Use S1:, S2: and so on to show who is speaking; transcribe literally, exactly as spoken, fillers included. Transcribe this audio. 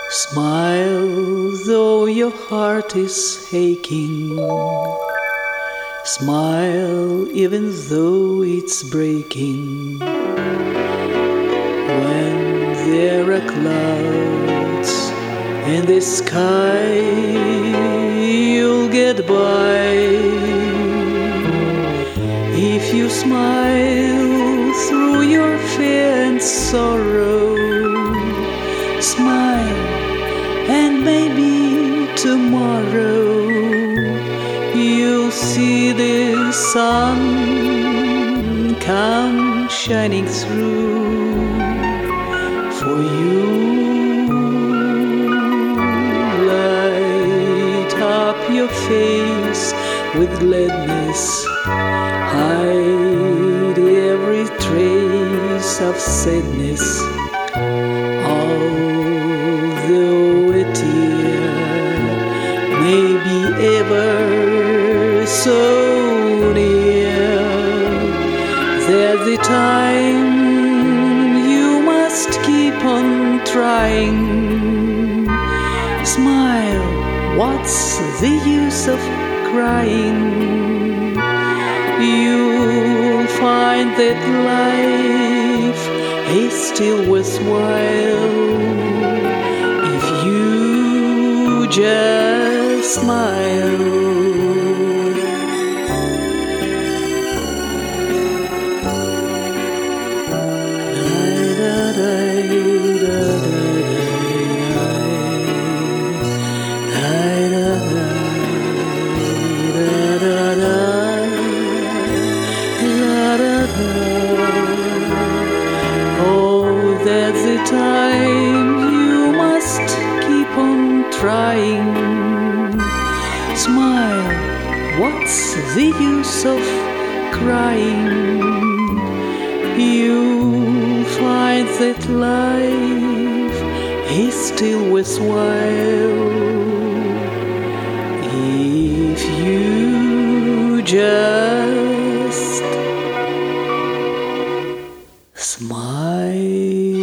S1: Smile though your heart is aching. Smile even though it's breaking. When there are clouds in the sky, you'll get by. If you smile through your fear and sorrow, smile and maybe tomorrow you'll see the sun come shining through for you. Light up your face with gladness, hide every trace of sadness. Although a tear may be ever so near, there's the time you must keep on trying. Smile, what's the use of crying? You'll find that life is still worthwhile if you just smile. That's the time you must keep on trying. Smile, what's the use of crying? You'll find that life is still worthwhile if you just smile.